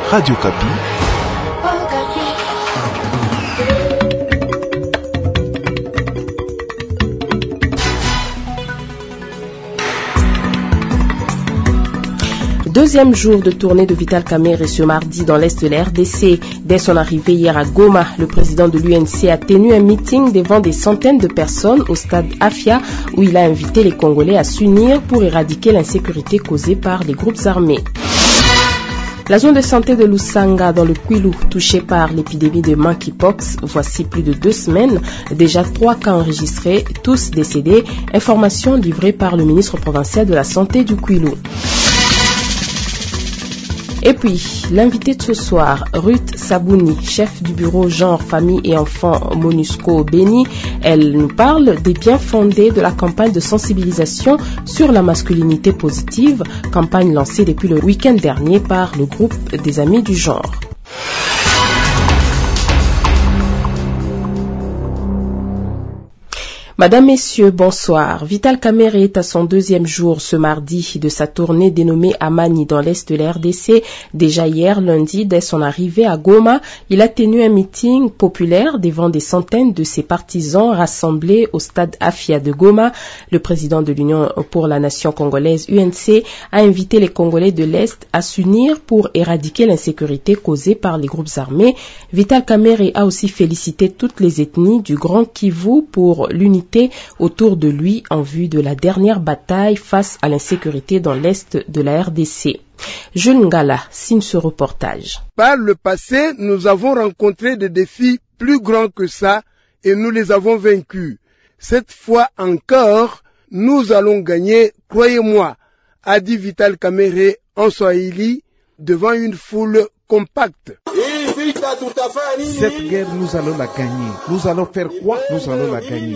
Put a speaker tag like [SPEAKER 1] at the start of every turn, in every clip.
[SPEAKER 1] Radio Kapi.
[SPEAKER 2] Deuxième jour de tournée de Vital Kamerhe ce mardi dans l'est de la RDC. Dès son arrivée hier à Goma, le président de l'UNC a tenu un meeting devant des centaines de personnes au stade Afia où il a invité les Congolais à s'unir pour éradiquer l'insécurité causée par les groupes armés. La zone de santé de Lusanga dans le Kwilu, touchée par l'épidémie de monkeypox, voici plus de 2 semaines, déjà 3 cas enregistrés, tous décédés, information livrée par le ministre provincial de la Santé du Kwilu. Et puis, l'invité de ce soir, Ruth Sabouni, chef du bureau genre, famille et enfants MONUSCO Béni, elle nous parle des biens fondés de la campagne de sensibilisation sur la masculinité positive, campagne lancée depuis le week-end dernier par le groupe des amis du genre. Madame, Messieurs, bonsoir. Vital Kamerhe est à son 2e jour ce mardi de sa tournée dénommée Amani dans l'est de la RDC. Déjà hier, lundi, dès son arrivée à Goma, il a tenu un meeting populaire devant des centaines de ses partisans rassemblés au stade Afia de Goma. Le président de l'Union pour la nation congolaise, UNC, a invité les Congolais de l'Est à s'unir pour éradiquer l'insécurité causée par les groupes armés. Vital Kamerhe a aussi félicité toutes les ethnies du Grand Kivu pour l'unité autour de lui en vue de la dernière bataille face à l'insécurité dans l'est de la RDC. Jules Ngala signe ce reportage.
[SPEAKER 3] Par le passé, nous avons rencontré des défis plus grands que ça et nous les avons vaincus. Cette fois encore, nous allons gagner, croyez-moi, a dit Vital Kamerhe en Swahili devant une foule compacte.
[SPEAKER 4] Cette guerre, nous allons la gagner. Nous allons faire quoi? Nous allons la gagner.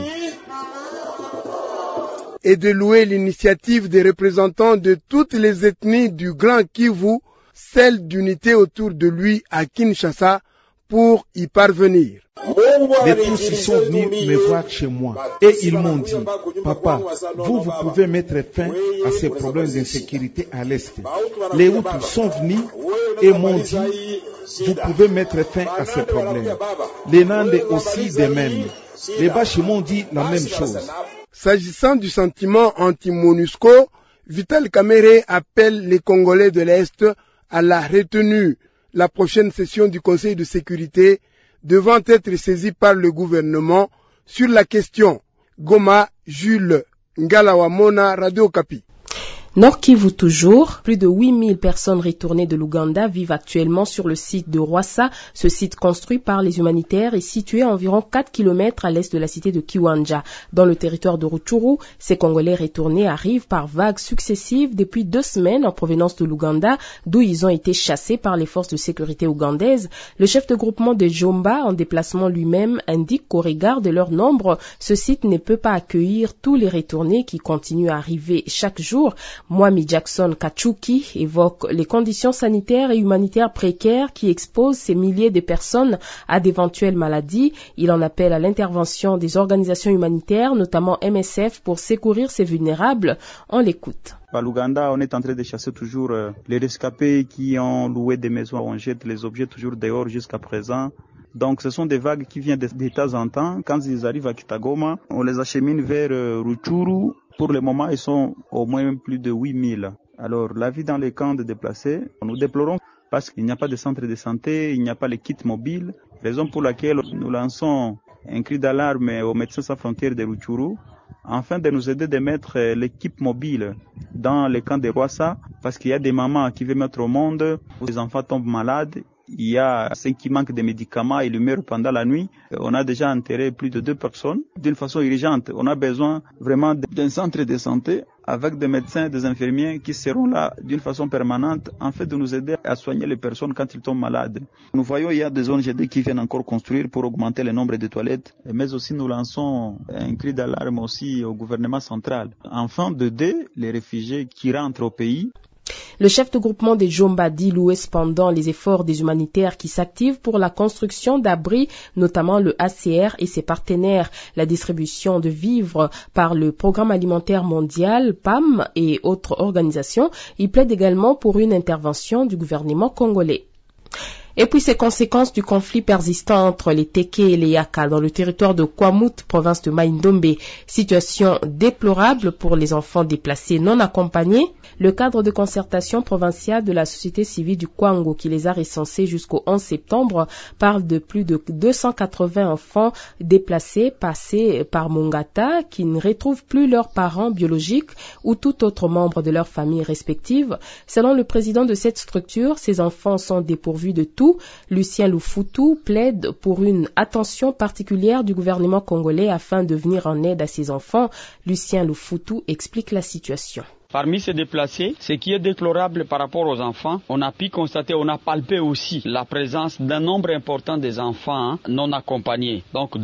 [SPEAKER 3] Et de louer l'initiative des représentants de toutes les ethnies du Grand Kivu, celle d'unité autour de lui à Kinshasa, pour y parvenir.
[SPEAKER 4] Les tous ils sont venus me voir chez moi et ils m'ont dit, papa, vous pouvez mettre fin à ces problèmes d'insécurité à l'Est. Les Hutus sont venus et m'ont dit, vous pouvez mettre fin à ces problèmes. Les Nandes aussi de même. Les Bashi m'ont dit la même chose.
[SPEAKER 3] S'agissant du sentiment anti-MONUSCO, Vital Kamerhe appelle les Congolais de l'Est à la retenue. La prochaine session du Conseil de sécurité devant être saisie par le gouvernement sur la question. Goma, Jules Ngalawamona, Radio Kapi.
[SPEAKER 2] Nord Kivu toujours, plus de 8000 personnes retournées de l'Ouganda vivent actuellement sur le site de Rwassa. Ce site construit par les humanitaires est situé à environ 4 km à l'est de la cité de Kiwanja. Dans le territoire de Rutshuru, ces Congolais retournés arrivent par vagues successives depuis 2 semaines en provenance de l'Ouganda, d'où ils ont été chassés par les forces de sécurité ougandaises. Le chef de groupement de Jomba, en déplacement lui-même, indique qu'au regard de leur nombre, ce site ne peut pas accueillir tous les retournés qui continuent à arriver chaque jour. Mwami Jackson Kachuki évoque les conditions sanitaires et humanitaires précaires qui exposent ces milliers de personnes à d'éventuelles maladies. Il en appelle à l'intervention des organisations humanitaires, notamment MSF, pour secourir ces vulnérables. On l'écoute.
[SPEAKER 5] À l'Ouganda, on est en train de chasser toujours les rescapés qui ont loué des maisons. On jette les objets toujours dehors jusqu'à présent. Donc ce sont des vagues qui viennent de temps en temps. Quand ils arrivent à Kitagoma, on les achemine vers Rutshuru. Pour le moment, ils sont au moins plus de 8000. Alors, la vie dans les camps de déplacés, nous déplorons parce qu'il n'y a pas de centre de santé, il n'y a pas les kits mobiles, raison pour laquelle nous lançons un cri d'alarme aux Médecins sans frontières de Rutshuru afin de nous aider de mettre l'équipe mobile dans les camps de Rwassa parce qu'il y a des mamans qui veulent mettre au monde où les enfants tombent malades. Il y a ceux qui manquent de médicaments et ils meurent pendant la nuit. On a déjà enterré plus de 2 personnes. D'une façon urgente, on a besoin vraiment d'un centre de santé avec des médecins, des infirmiers qui seront là d'une façon permanente en fait de nous aider à soigner les personnes quand ils tombent malades. Nous voyons il y a des ONG qui viennent encore construire pour augmenter le nombre de toilettes, mais aussi nous lançons un cri d'alarme aussi au gouvernement central afin d'aider les réfugiés qui rentrent au pays.
[SPEAKER 2] Le chef de groupement des Jomba dit louer cependant les efforts des humanitaires qui s'activent pour la construction d'abris, notamment le HCR et ses partenaires, la distribution de vivres par le Programme alimentaire mondial, PAM et autres organisations. Il plaide également pour une intervention du gouvernement congolais. Et puis ces conséquences du conflit persistant entre les Teke et les Yaka dans le territoire de Kwamut, province de Mai-Ndombe. Situation déplorable pour les enfants déplacés non accompagnés. Le cadre de concertation provinciale de la société civile du Kwango, qui les a recensés jusqu'au 11 septembre, parle de plus de 280 enfants déplacés passés par Mongata qui ne retrouvent plus leurs parents biologiques ou tout autre membre de leur famille respective. Selon le président de cette structure, ces enfants sont dépourvus de tout. Lucien Lufutu plaide pour une attention particulière du gouvernement congolais afin de venir en aide à ces enfants. Lucien Lufutu explique la situation.
[SPEAKER 1] Parmi ces déplacés, ce qui est déplorable par rapport aux enfants, on a pu constater, on a palpé aussi la présence d'un nombre important des enfants non accompagnés. Donc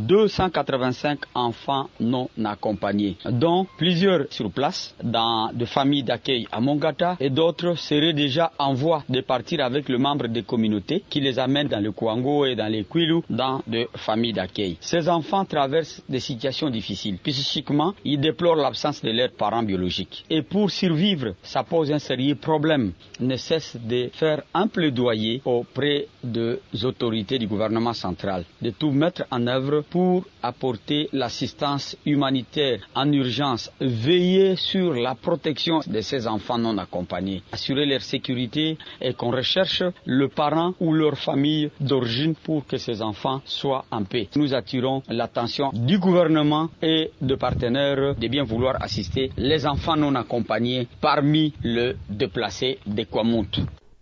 [SPEAKER 1] 285 enfants non accompagnés, dont plusieurs sur place dans des familles d'accueil à Mongata et d'autres seraient déjà en voie de partir avec le membre des communautés qui les amènent dans le Kwango et dans les Kwilu dans des familles d'accueil. Ces enfants traversent des situations difficiles. Psychiquement, ils déplorent l'absence de leurs parents biologiques. Et pour survivre, ça pose un sérieux problème. Ne cesse de faire un plaidoyer auprès des autorités du gouvernement central, de tout mettre en œuvre pour apporter l'assistance humanitaire en urgence, veiller sur la protection de ces enfants non accompagnés, assurer leur sécurité et qu'on recherche le parent ou leur famille d'origine pour que ces enfants soient en paix. Nous attirons l'attention du gouvernement et de partenaires de bien vouloir assister les enfants non accompagnés parmi les déplacés de Kwamut.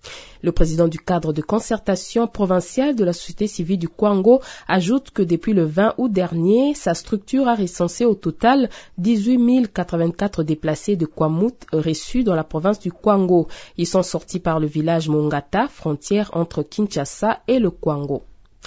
[SPEAKER 2] Le président du cadre de concertation provinciale de la société civile du Kwango ajoute que depuis le 20 août dernier, sa structure a recensé au total 18 084 déplacés de Kwamut reçus dans la province du Kwango. Ils sont sortis par le village Mongata, frontière entre Kinshasa et le Kwango.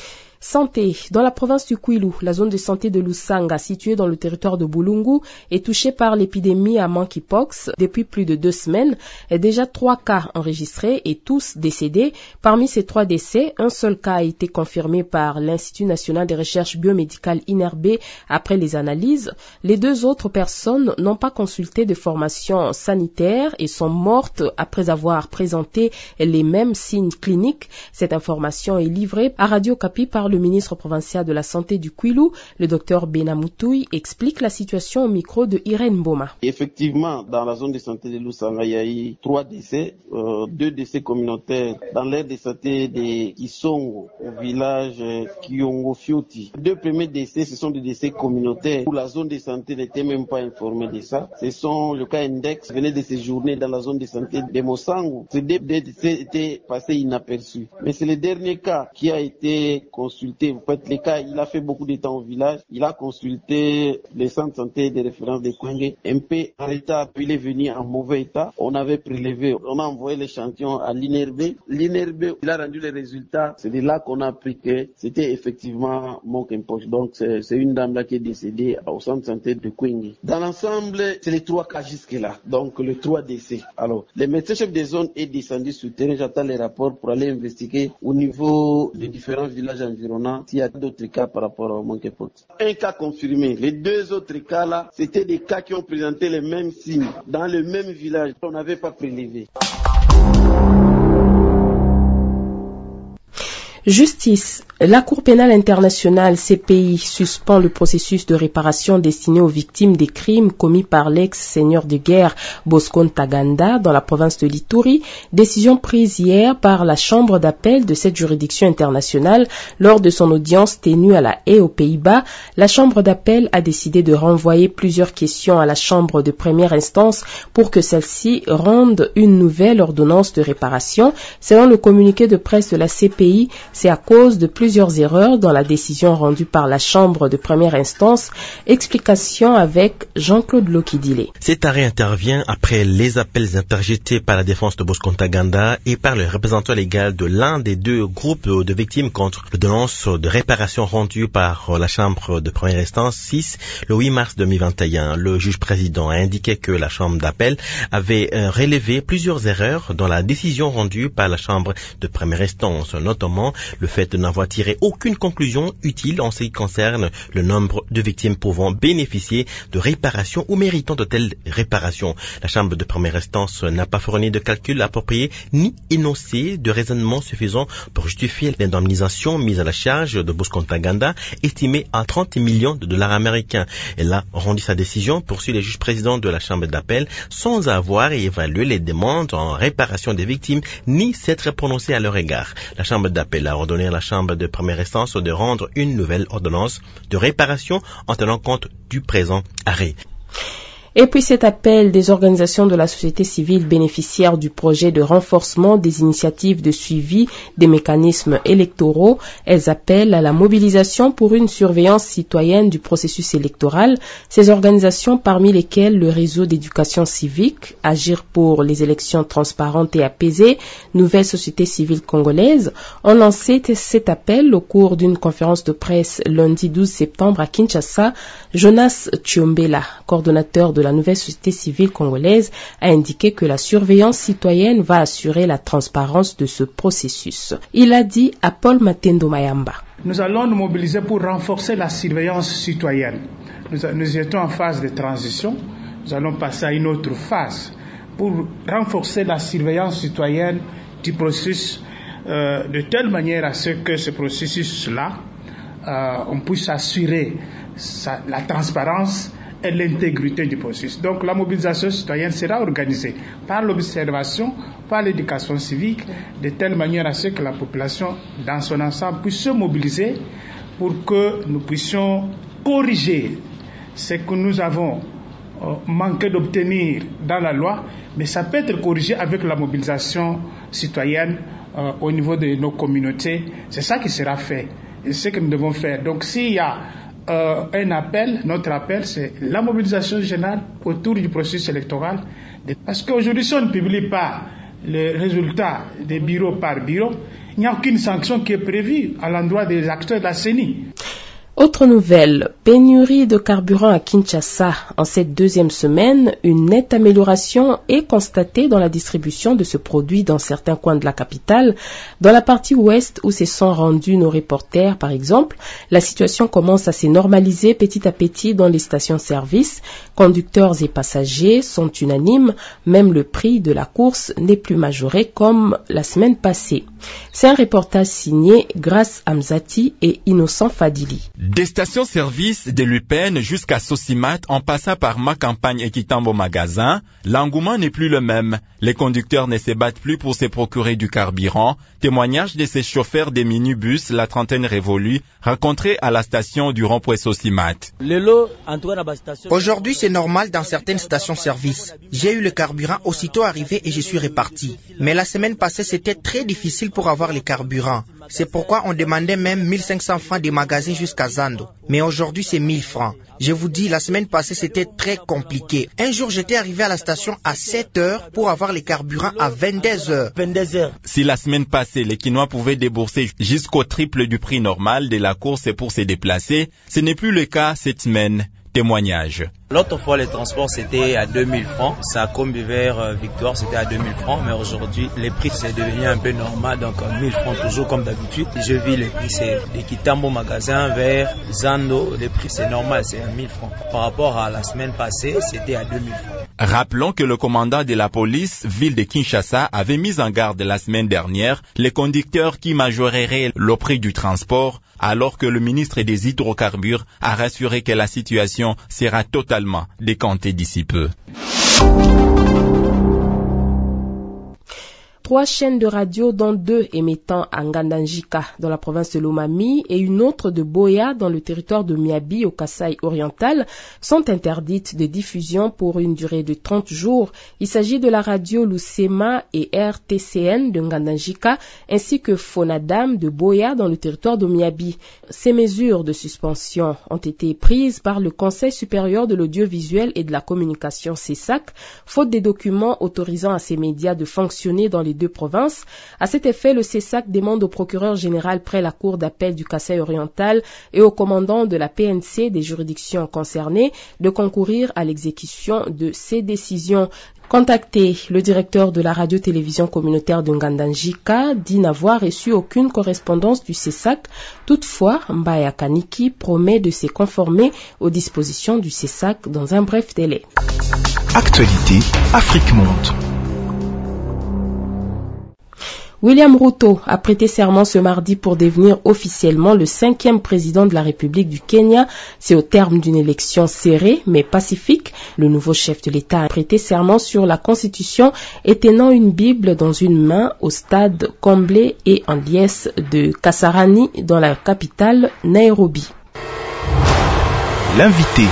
[SPEAKER 2] Santé. Dans la province du Kwilu, la zone de santé de Lusanga, située dans le territoire de Bulungu, est touchée par l'épidémie à monkeypox depuis plus de 2 semaines. Déjà 3 cas enregistrés et tous décédés. Parmi ces 3 décès, un seul cas a été confirmé par l'Institut national des recherches biomédicales INRB après les analyses. Les 2 autres personnes n'ont pas consulté de formation sanitaire et sont mortes après avoir présenté les mêmes signes cliniques. Cette information est livrée à Radio Kapi par le ministre provincial de la Santé du Kwilu, le docteur Benamoutoui, explique la situation au micro de Irène Boma.
[SPEAKER 6] Effectivement, dans la zone de santé de Lusanga, il y a eu 3 décès, 2 décès communautaires dans l'aire de santé de Kisongo, au village Kiongo Fioti. 2 premiers décès, ce sont des décès communautaires où la zone de santé n'était même pas informée de ça. Ce sont le cas index venait de séjourner dans la zone de santé de Mosangu. Ces 2 décès étaient passés inaperçus. Mais c'est le dernier cas qui a été consulté. Vous faites les cas, il a fait beaucoup de temps au village. Il a consulté les centres de santé de référence de Kwenge. Un peu en état, puis il est venu en mauvais état. On avait prélevé, on a envoyé l'échantillon à l'INRB. L'INRB, il a rendu les résultats. C'est de là qu'on a appris que c'était effectivement monkeypox. Donc c'est une dame là qui est décédée au centre de santé de Kwenge. Dans l'ensemble, c'est les 3 cas jusque-là. Donc les 3 décès. Alors, le médecin chef des zones est descendu sur le terrain. J'attends les rapports pour aller investiguer au niveau des différents villages environnants s'il y a d'autres cas par rapport au monkeypox. Un cas confirmé. Les 2 autres cas là, c'était des cas qui ont présenté les mêmes signes dans le même village. On n'avait pas prélevé.
[SPEAKER 2] Justice. La Cour pénale internationale CPI suspend le processus de réparation destiné aux victimes des crimes commis par l'ex-seigneur de guerre Bosco Ntaganda dans la province de l'Ituri, décision prise hier par la chambre d'appel de cette juridiction internationale lors de son audience tenue à La Haye aux Pays-Bas. La chambre d'appel a décidé de renvoyer plusieurs questions à la chambre de première instance pour que celle-ci rende une nouvelle ordonnance de réparation. Selon le communiqué de presse de la CPI, c'est à cause de plusieurs erreurs dans la décision rendue par la chambre de première instance. Explication avec Jean-Claude Lokidile.
[SPEAKER 7] Cet arrêt intervient après les appels interjetés par la défense de Bosco Ntaganda et par le représentant légal de l'un des 2 groupes de victimes contre l'ordonnance de réparation rendue par la chambre de première instance 6 le 8 mars 2021. Le juge président a indiqué que la chambre d'appel avait relevé plusieurs erreurs dans la décision rendue par la chambre de première instance, notamment le fait de n'avoir tiré tiré aucune conclusion utile en ce qui concerne le nombre de victimes pouvant bénéficier de réparations ou méritant de telles réparations. La Chambre de première instance n'a pas fourni de calcul approprié ni énoncé de raisonnement suffisant pour justifier l'indemnisation mise à la charge de Bosco-Ntaganda, estimée à 30 millions de dollars américains. Elle a rendu sa décision, poursuit le juge président de la Chambre d'appel, sans avoir évalué les demandes en réparation des victimes ni s'être prononcée à leur égard. La Chambre d'appel a ordonné à la Chambre de première instance de rendre une nouvelle ordonnance de réparation en tenant compte du présent arrêt.
[SPEAKER 2] Et puis cet appel des organisations de la société civile bénéficiaires du projet de renforcement des initiatives de suivi des mécanismes électoraux, elles appellent à la mobilisation pour une surveillance citoyenne du processus électoral. Ces organisations, parmi lesquelles le réseau d'éducation civique, Agir pour les élections transparentes et apaisées, Nouvelle Société Civile Congolaise, ont lancé cet appel au cours d'une conférence de presse lundi 12 septembre à Kinshasa. Jonas Tchombela, coordonnateur de la Nouvelle Société Civile Congolaise, a indiqué que la surveillance citoyenne va assurer la transparence de ce processus. Il a dit à Paul Matendo Mayamba.
[SPEAKER 8] Nous allons nous mobiliser pour renforcer la surveillance citoyenne. Nous étions en phase de transition. Nous allons passer à une autre phase pour renforcer la surveillance citoyenne du processus de telle manière à ce que ce processus-là, on puisse assurer la transparence et l'intégrité du processus. Donc la mobilisation citoyenne sera organisée par l'observation, par l'éducation civique, de telle manière à ce que la population dans son ensemble puisse se mobiliser pour que nous puissions corriger ce que nous avons manqué d'obtenir dans la loi, mais ça peut être corrigé avec la mobilisation citoyenne au niveau de nos communautés. C'est ça qui sera fait et c'est ce que nous devons faire. Donc s'il y a un appel, notre appel, c'est la mobilisation générale autour du processus électoral. Parce qu'aujourd'hui, si on ne publie pas les résultats des bureaux par bureau, il n'y a aucune sanction qui est prévue à l'endroit des acteurs de la CENI.
[SPEAKER 2] Autre nouvelle, pénurie de carburant à Kinshasa. En cette deuxième semaine, une nette amélioration est constatée dans la distribution de ce produit dans certains coins de la capitale. Dans la partie ouest où se sont rendus nos reporters, par exemple, la situation commence à se normaliser petit à petit dans les stations-service. Conducteurs et passagers sont unanimes, même le prix de la course n'est plus majoré comme la semaine passée. C'est un reportage signé Grace Amzati et Innocent Fadili.
[SPEAKER 9] Des stations-service de l'UPN jusqu'à Sosimat en passant par Ma Campagne et Kitambo Magasin, l'engouement n'est plus le même. Les conducteurs ne se battent plus pour se procurer du carburant. Témoignage de ces chauffeurs des minibus, la trentaine révolue, rencontrés à la station du rond-point Sosimat.
[SPEAKER 10] Aujourd'hui, c'est normal dans certaines stations-service. J'ai eu le carburant aussitôt arrivé et je suis reparti. Mais la semaine passée, c'était très difficile pour avoir le carburant. C'est pourquoi on demandait même 1500 francs des magasins jusqu'à Zando. Mais aujourd'hui, c'est 1000 francs. Je vous dis, la semaine passée, c'était très compliqué. Un jour, j'étais arrivé à la station à 7 heures pour avoir les carburants à 22 heures.
[SPEAKER 9] Si la semaine passée, les Quinois pouvaient débourser jusqu'au triple du prix normal de la course pour se déplacer, ce n'est plus le cas cette semaine. Témoignage.
[SPEAKER 11] L'autre fois, les transports, c'était à 2000 francs. Ça, comme vers Victoire, c'était à 2000 francs. Mais aujourd'hui, les prix, c'est devenu un peu normal. Donc, 1000 francs, toujours comme d'habitude. Je vis les prix, c'est des Kitambo magasin vers Zando. Les prix, c'est normal, c'est à 1000 francs. Par rapport à la semaine passée, c'était à 2000 francs.
[SPEAKER 9] Rappelons que le commandant de la police, ville de Kinshasa, avait mis en garde la semaine dernière les conducteurs qui majoreraient le prix du transport, alors que le ministre des Hydrocarbures a rassuré que la situation sera totalement décantée d'ici peu.
[SPEAKER 2] 3 chaînes de radio, dont 2 émettant à Ngandanjika dans la province de Lomami et une autre de Boya dans le territoire de Miabi au Kasaï oriental, sont interdites de diffusion pour une durée de 30 jours. Il s'agit de la radio Lucema et RTCN de Ngandanjika ainsi que Fonadam de Boya dans le territoire de Miabi. Ces mesures de suspension ont été prises par le Conseil supérieur de l'audiovisuel et de la communication CESAC, faute des documents autorisant à ces médias de fonctionner dans les deux provinces. À cet effet, le CESAC demande au procureur général près la Cour d'appel du Kasaï oriental et au commandant de la PNC des juridictions concernées de concourir à l'exécution de ces décisions. Contacté, le directeur de la radio-télévision communautaire de Ngandanjika dit n'avoir reçu aucune correspondance du CESAC. Toutefois, Mbaya Kaniki promet de se conformer aux dispositions du CESAC dans un bref délai.
[SPEAKER 12] Actualité, Afrique Monde.
[SPEAKER 2] William Ruto a prêté serment ce mardi pour devenir officiellement le 5e président de la République du Kenya. C'est au terme d'une élection serrée mais pacifique. Le nouveau chef de l'État a prêté serment sur la Constitution et tenant une Bible dans une main au stade comblé et en liesse de Kasarani dans la capitale Nairobi.
[SPEAKER 12] L'invité.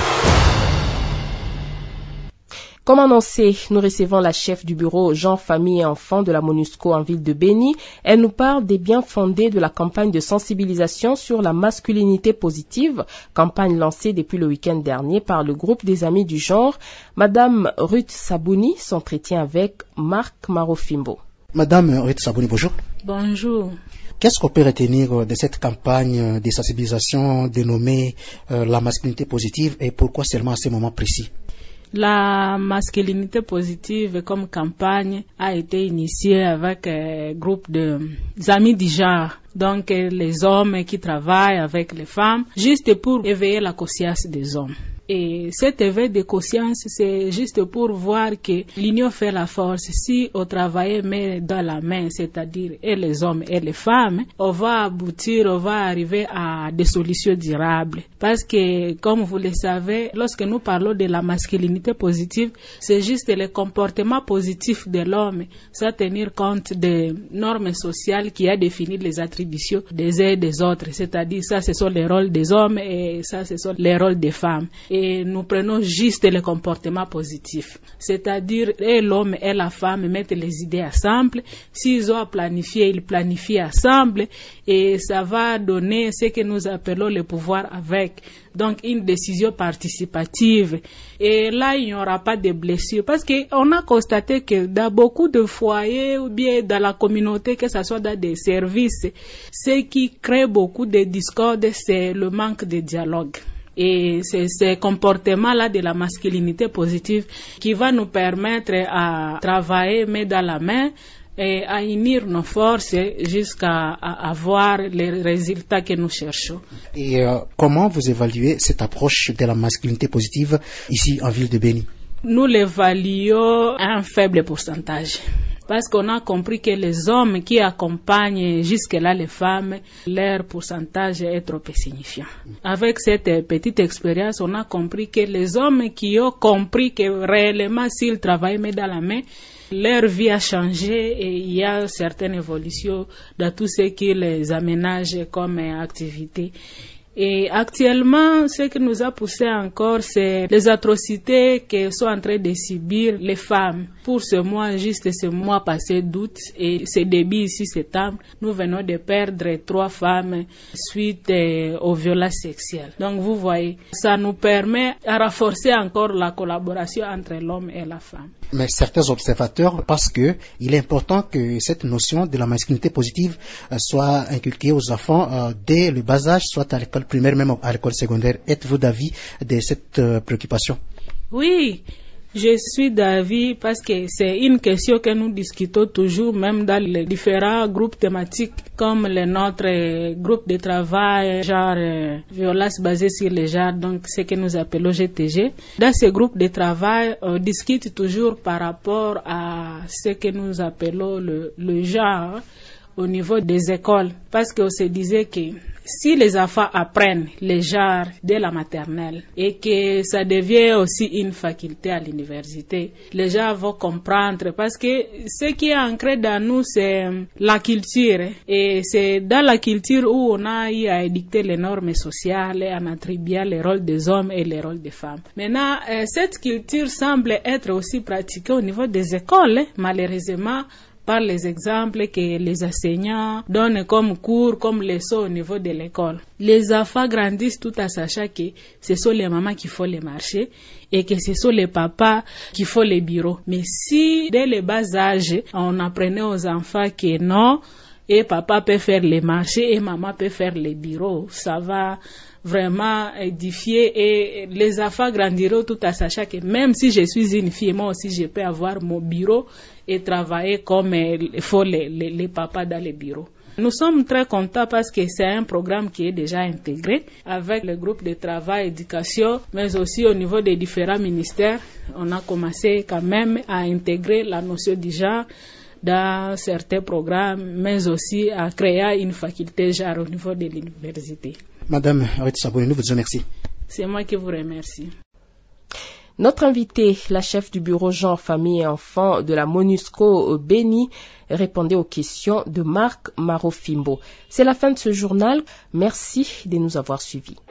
[SPEAKER 2] Comme annoncé, nous recevons la chef du bureau Gens, Famille et Enfants de la MONUSCO en ville de Béni. Elle nous parle des biens fondés de la campagne de sensibilisation sur la masculinité positive, campagne lancée depuis le week-end dernier par le groupe des Amis du Genre. Madame Ruth Sabouni s'entretient avec Marc Marofimbo.
[SPEAKER 13] Madame Ruth Sabouni, bonjour.
[SPEAKER 14] Bonjour.
[SPEAKER 13] Qu'est-ce qu'on peut retenir de cette campagne de sensibilisation dénommée la masculinité positive et pourquoi seulement à ce moment précis?
[SPEAKER 14] La masculinité positive comme campagne a été initiée avec un groupe d'amis du genre, donc les hommes qui travaillent avec les femmes, juste pour éveiller la conscience des hommes. Et cet éveil de conscience, c'est juste pour voir que l'union fait la force. Si on travaille main dans la main, c'est-à-dire et les hommes et les femmes, on va aboutir, on va arriver à des solutions durables. Parce que, comme vous le savez, lorsque nous parlons de la masculinité positive, c'est juste le comportement positif de l'homme, sans tenir compte des normes sociales qui a défini les attributions des uns et des autres. C'est-à-dire, ça, ce sont les rôles des hommes et ça, ce sont les rôles des femmes. Et nous prenons juste le comportement positif. C'est-à-dire, et l'homme et la femme mettent les idées ensemble. S'ils ont à planifier, ils planifient ensemble. Et ça va donner ce que nous appelons le pouvoir avec. Donc, une décision participative. Et là, il n'y aura pas de blessures. Parce qu'on a constaté que dans beaucoup de foyers ou bien dans la communauté, que ce soit dans des services, ce qui crée beaucoup de discordes, c'est le manque de dialogue. Et c'est ce comportement-là de la masculinité positive qui va nous permettre à travailler main dans la main et à unir nos forces jusqu'à avoir les résultats que nous cherchons.
[SPEAKER 13] Et comment vous évaluez cette approche de la masculinité positive ici en ville de Béni?
[SPEAKER 14] Nous l'évaluons à un faible pourcentage. Parce qu'on a compris que les hommes qui accompagnent jusque-là les femmes, leur pourcentage est trop insignifiant. Avec cette petite expérience, on a compris que les hommes qui ont compris que réellement s'ils travaillent main dans la main, leur vie a changé et il y a certaines évolutions dans tout ce qui les aménage comme activité. Et actuellement, ce qui nous a poussé encore, c'est les atrocités que sont en train de subir les femmes. Pour ce mois, juste ce mois passé d'août et ce début ici septembre, nous venons de perdre 3 femmes suite aux violences sexuelles. Donc vous voyez, ça nous permet à renforcer encore la collaboration entre l'homme et la femme.
[SPEAKER 13] Mais certains observateurs pensent qu'il est important que cette notion de la masculinité positive soit inculquée aux enfants dès le bas âge, soit à l'école primaire, même à l'école secondaire. Êtes-vous d'avis de cette préoccupation?
[SPEAKER 14] Oui, je suis d'avis parce que c'est une question que nous discutons toujours, même dans les différents groupes thématiques comme notre groupe de travail, genre violence basée sur le genre, donc ce que nous appelons GTG. Dans ce groupe de travail, on discute toujours par rapport à ce que nous appelons le genre au niveau des écoles, parce qu'on se disait que si les enfants apprennent les genres dès la maternelle et que ça devient aussi une faculté à l'université, les gens vont comprendre parce que ce qui est ancré dans nous, c'est la culture. Et c'est dans la culture où on a eu à édicter les normes sociales en attribuant les rôles des hommes et les rôles des femmes. Maintenant, cette culture semble être aussi pratiquée au niveau des écoles, malheureusement, par les exemples que les enseignants donnent comme cours, comme leçons au niveau de l'école. Les enfants grandissent tout en sachant que ce sont les mamans qui font les marchés et que ce sont les papas qui font les bureaux. Mais si dès le bas âge, on apprenait aux enfants que non, et papa peut faire les marchés et maman peut faire les bureaux, ça va vraiment édifier et les enfants grandiront tout en sachant que même si je suis une fille, moi aussi je peux avoir mon bureau et travailler comme il faut les papas dans les bureaux. Nous sommes très contents parce que c'est un programme qui est déjà intégré avec le groupe de travail éducation, mais aussi au niveau des différents ministères. On a commencé quand même à intégrer la notion du genre dans certains programmes, mais aussi à créer une faculté genre au niveau de l'université.
[SPEAKER 13] Madame Arrête Saboué, nous vous remercions.
[SPEAKER 14] C'est moi qui vous remercie.
[SPEAKER 2] Notre invitée, la chef du bureau genre, famille et enfants de la MONUSCO Béni, répondait aux questions de Marc Marofimbo. C'est la fin de ce journal. Merci de nous avoir suivis.